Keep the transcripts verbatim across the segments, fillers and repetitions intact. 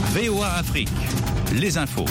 V O A Afrique, les infos.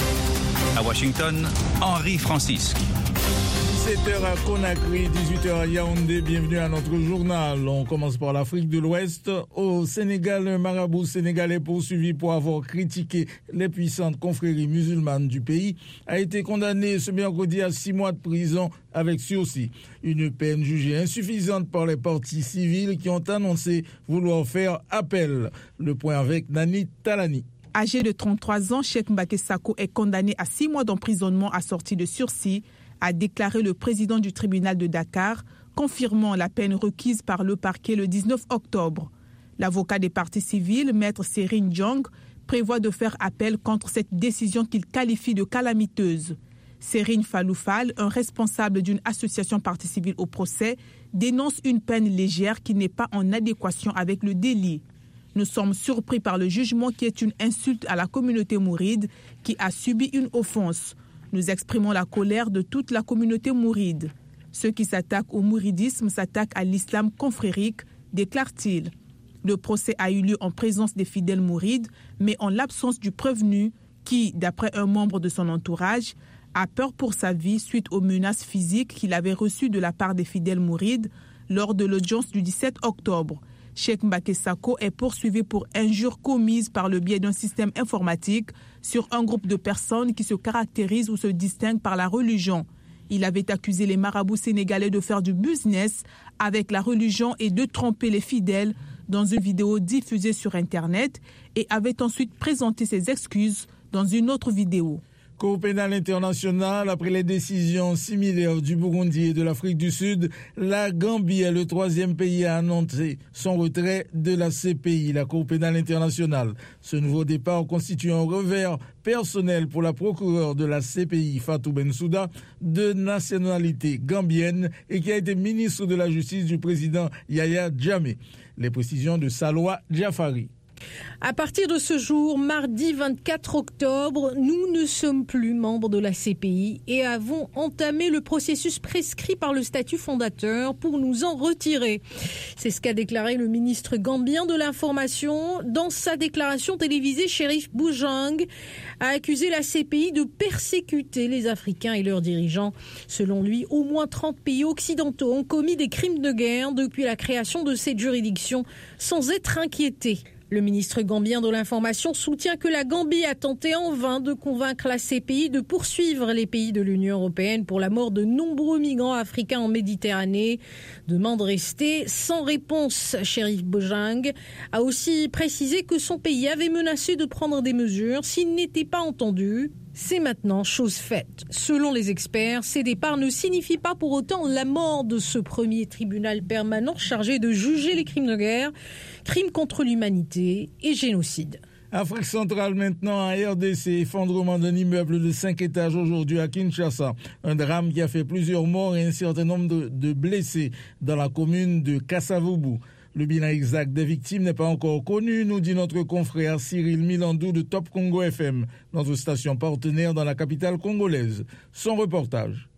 À Washington, Henri Francisque. dix-sept heures à Conakry, dix-huit heures à Yaoundé. Bienvenue à notre journal. On commence par l'Afrique de l'Ouest. Au Sénégal, un marabout sénégalais poursuivi pour avoir critiqué les puissantes confréries musulmanes du pays a été condamné ce mercredi à six mois de prison avec sursis. Une peine jugée insuffisante par les partis civils qui ont annoncé vouloir faire appel. Le point avec Nani Talani. Âgé de trente-trois ans, Cheikh Mbacké Sako est condamné à six mois d'emprisonnement assorti de sursis, a déclaré le président du tribunal de Dakar, confirmant la peine requise par le parquet le dix-neuf octobre. L'avocat des partis civils, maître Serine Diong, prévoit de faire appel contre cette décision qu'il qualifie de calamiteuse. Serine Faloufal, un responsable d'une association partie civile au procès, dénonce une peine légère qui n'est pas en adéquation avec le délit. Nous sommes surpris par le jugement qui est une insulte à la communauté mouride qui a subi une offense. Nous exprimons la colère de toute la communauté mouride. Ceux qui s'attaquent au mouridisme s'attaquent à l'islam confrérique, déclare-t-il. Le procès a eu lieu en présence des fidèles mourides, mais en l'absence du prévenu qui, d'après un membre de son entourage, a peur pour sa vie suite aux menaces physiques qu'il avait reçues de la part des fidèles mourides lors de l'audience du dix-sept octobre. Cheikh Mbacké Sako est poursuivi pour injures commises par le biais d'un système informatique sur un groupe de personnes qui se caractérisent ou se distinguent par la religion. Il avait accusé les marabouts sénégalais de faire du business avec la religion et de tromper les fidèles dans une vidéo diffusée sur Internet et avait ensuite présenté ses excuses dans une autre vidéo. Cour pénale internationale, après les décisions similaires du Burundi et de l'Afrique du Sud, la Gambie est le troisième pays à annoncer son retrait de la C P I, la Cour pénale internationale. Ce nouveau départ constitue un revers personnel pour la procureure de la C P I, Fatou Bensouda, de nationalité gambienne et qui a été ministre de la Justice du président Yahya Jammeh. Les précisions de Salwa Jafari. À partir de ce jour, mardi vingt-quatre octobre, nous ne sommes plus membres de la C P I et avons entamé le processus prescrit par le statut fondateur pour nous en retirer. C'est ce qu'a déclaré le ministre gambien de l'Information. Dans sa déclaration télévisée, Sheriff Bojang a accusé la C P I de persécuter les Africains et leurs dirigeants. Selon lui, au moins trente pays occidentaux ont commis des crimes de guerre depuis la création de cette juridiction sans être inquiétés. Le ministre gambien de l'Information soutient que la Gambie a tenté en vain de convaincre la C P I de poursuivre les pays de l'Union européenne pour la mort de nombreux migrants africains en Méditerranée. Demande restée sans réponse. Sheriff Bojang a aussi précisé que son pays avait menacé de prendre des mesures s'il n'était pas entendu. C'est maintenant chose faite. Selon les experts, ces départs ne signifient pas pour autant la mort de ce premier tribunal permanent chargé de juger les crimes de guerre, crimes contre l'humanité et génocide. Afrique centrale maintenant, à R D C, effondrement d'un immeuble de cinq étages aujourd'hui à Kinshasa. Un drame qui a fait plusieurs morts et un certain nombre de, de blessés dans la commune de Kassavubu. Le bilan exact des victimes n'est pas encore connu, nous dit notre confrère Cyril Milandou de Top Congo F M, notre station partenaire dans la capitale congolaise. Son reportage.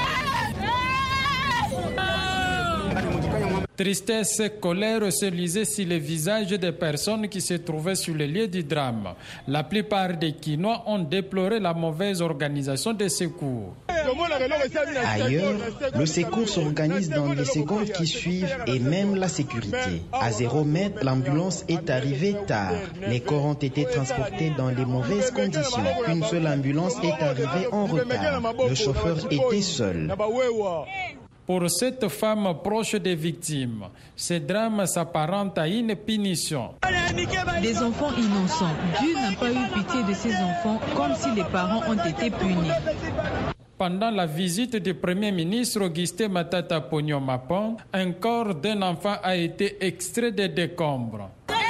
Tristesse et colère se lisaient sur les visages des personnes qui se trouvaient sur le lieu du drame. La plupart des Kinois ont déploré la mauvaise organisation des secours. Ailleurs, le secours s'organise dans les secondes qui suivent et même la sécurité. À zéro mètre, l'ambulance est arrivée tard. Les corps ont été transportés dans les mauvaises conditions. Une seule ambulance est arrivée en retard. Le chauffeur était seul. Pour cette femme proche des victimes, ce drame s'apparente à une punition. Des enfants innocents. Dieu n'a pas eu pitié de ces enfants comme si les parents ont été punis. Pendant la visite du Premier ministre Augustin Matata Ponyo-Mapon, un corps d'un enfant a été extrait des décombres.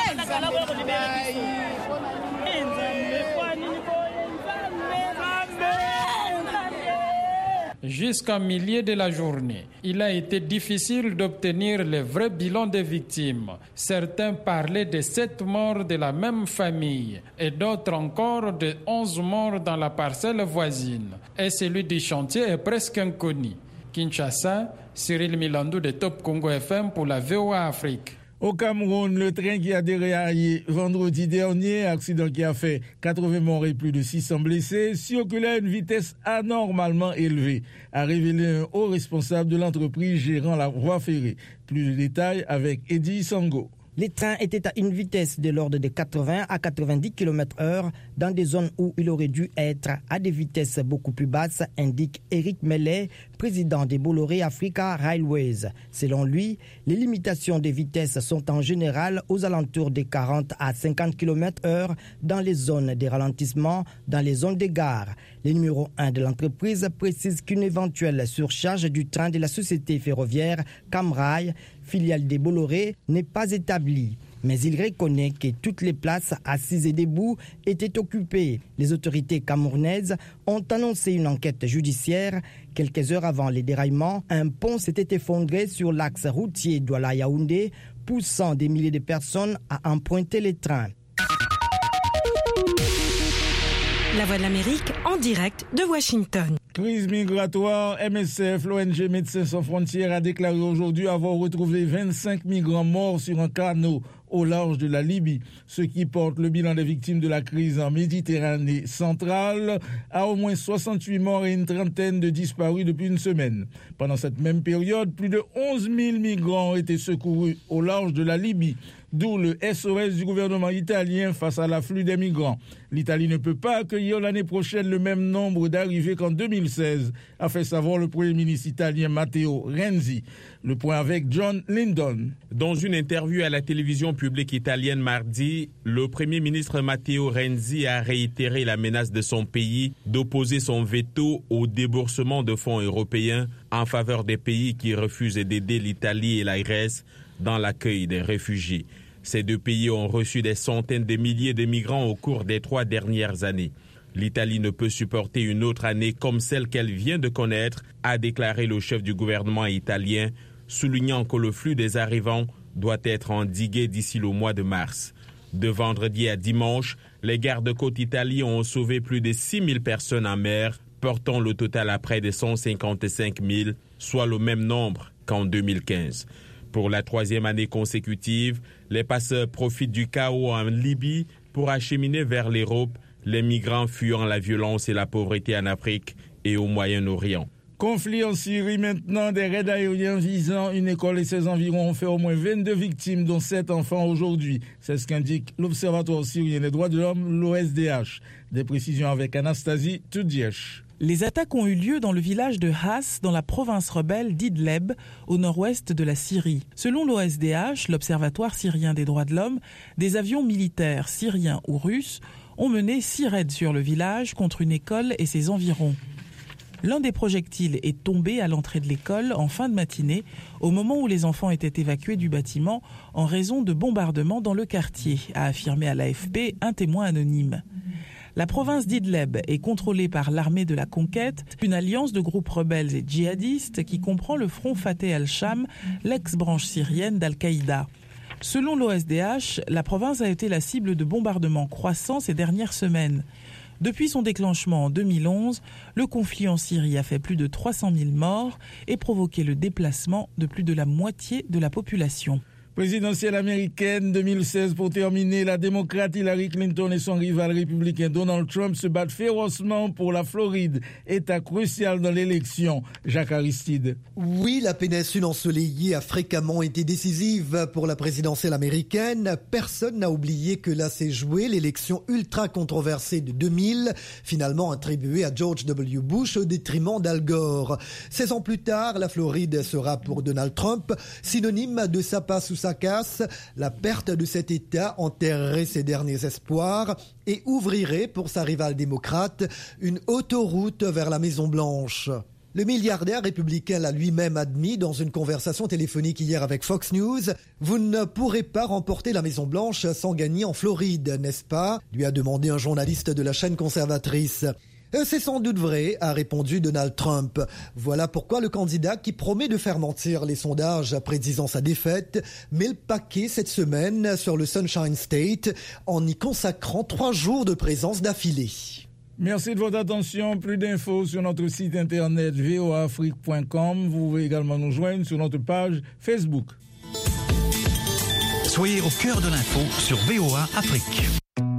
Jusqu'à milieu de la journée, il a été difficile d'obtenir le vrai bilan des victimes. Certains parlaient de sept morts de la même famille et d'autres encore de onze morts dans la parcelle voisine. Et celui du chantier est presque inconnu. Kinshasa, Cyril Milandou de Top Congo F M pour la V O A Afrique. Au Cameroun, le train qui a déraillé vendredi dernier, accident qui a fait quatre-vingts morts et plus de six cents blessés, circulait à une vitesse anormalement élevée, a révélé un haut responsable de l'entreprise gérant la voie ferrée. Plus de détails avec Eddie Sango. Les trains étaient à une vitesse de l'ordre de quatre-vingts à quatre-vingt-dix kilomètres heure dans des zones où il aurait dû être à des vitesses beaucoup plus basses, indique Eric Mellet, président des Bolloré Africa Railways. Selon lui, les limitations des vitesses sont en général aux alentours des quarante à cinquante kilomètres heure dans les zones des ralentissements, dans les zones des gares. Le numéro un de l'entreprise précise qu'une éventuelle surcharge du train de la société ferroviaire Camrail, filiale des Bolloré, n'est pas établie. Mais il reconnaît que toutes les places assises et debout étaient occupées. Les autorités camerounaises ont annoncé une enquête judiciaire. Quelques heures avant les déraillements, un pont s'était effondré sur l'axe routier Douala-Yaoundé, poussant des milliers de personnes à emprunter les trains. La Voix de l'Amérique en direct de Washington. Crise migratoire, M S F, l'O N G Médecins sans frontières a déclaré aujourd'hui avoir retrouvé vingt-cinq migrants morts sur un canot au large de la Libye, ce qui porte le bilan des victimes de la crise en Méditerranée centrale à au moins soixante-huit morts et une trentaine de disparus depuis une semaine. Pendant cette même période, plus de onze mille migrants ont été secourus au large de la Libye, d'où le S O S du gouvernement italien face à l'afflux des migrants. L'Italie ne peut pas accueillir l'année prochaine le même nombre d'arrivées qu'en deux mille seize, a fait savoir le Premier ministre italien Matteo Renzi. Le point avec John Lyndon. Dans une interview à la télévision publique italienne mardi, le Premier ministre Matteo Renzi a réitéré la menace de son pays d'opposer son veto au déboursement de fonds européens en faveur des pays qui refusent d'aider l'Italie et la Grèce dans l'accueil des réfugiés. Ces deux pays ont reçu des centaines de milliers de migrants au cours des trois dernières années. L'Italie ne peut supporter une autre année comme celle qu'elle vient de connaître, a déclaré le chef du gouvernement italien, soulignant que le flux des arrivants doit être endigué d'ici le mois de mars. De vendredi à dimanche, les gardes-côtes italiens ont sauvé plus de six mille personnes en mer, portant le total à près de cent cinquante-cinq mille, soit le même nombre qu'en deux mille quinze. Pour la troisième année consécutive, les passeurs profitent du chaos en Libye pour acheminer vers l'Europe les migrants fuyant la violence et la pauvreté en Afrique et au Moyen-Orient. Conflit en Syrie maintenant, des raids aériens visant une école et ses environs ont fait au moins vingt-deux victimes, dont sept enfants aujourd'hui. C'est ce qu'indique l'Observatoire syrien des droits de l'homme, l'O S D H. Des précisions avec Anastasie Tudiesh. Les attaques ont eu lieu dans le village de Has, dans la province rebelle d'Idleb, au nord-ouest de la Syrie. Selon l'O S D H, l'Observatoire syrien des droits de l'homme, des avions militaires syriens ou russes ont mené six raids sur le village contre une école et ses environs. L'un des projectiles est tombé à l'entrée de l'école en fin de matinée, au moment où les enfants étaient évacués du bâtiment en raison de bombardements dans le quartier, a affirmé à l'A F P un témoin anonyme. La province d'Idleb est contrôlée par l'armée de la conquête, une alliance de groupes rebelles et djihadistes qui comprend le Front Fateh al-Sham, l'ex-branche syrienne d'Al-Qaïda. Selon l'O S D H, la province a été la cible de bombardements croissants ces dernières semaines. Depuis son déclenchement en deux mille onze, le conflit en Syrie a fait plus de trois cent mille morts et provoqué le déplacement de plus de la moitié de la population. Présidentielle américaine deux mille seize pour terminer, la démocrate Hillary Clinton et son rival républicain Donald Trump se battent férocement pour la Floride, état crucial dans l'élection. Jacques Aristide. Oui, la péninsule ensoleillée a fréquemment été décisive pour la présidentielle américaine. Personne n'a oublié que là s'est jouée l'élection ultra controversée de deux mille, finalement attribuée à George W. Bush au détriment d'Al Gore. seize ans plus tard, la Floride sera pour Donald Trump synonyme de sa passe ou sa casse. La perte de cet État enterrerait ses derniers espoirs et ouvrirait pour sa rivale démocrate une autoroute vers la Maison-Blanche. Le milliardaire républicain l'a lui-même admis dans une conversation téléphonique hier avec Fox News. « Vous ne pourrez pas remporter la Maison-Blanche sans gagner en Floride, n'est-ce pas ?» lui a demandé un journaliste de la chaîne conservatrice. C'est sans doute vrai, a répondu Donald Trump. Voilà pourquoi le candidat qui promet de faire mentir les sondages prédisant sa défaite met le paquet cette semaine sur le Sunshine State en y consacrant trois jours de présence d'affilée. Merci de votre attention. Plus d'infos sur notre site internet v o a afrique point com. Vous pouvez également nous joindre sur notre page Facebook. Soyez au cœur de l'info sur V O A Afrique.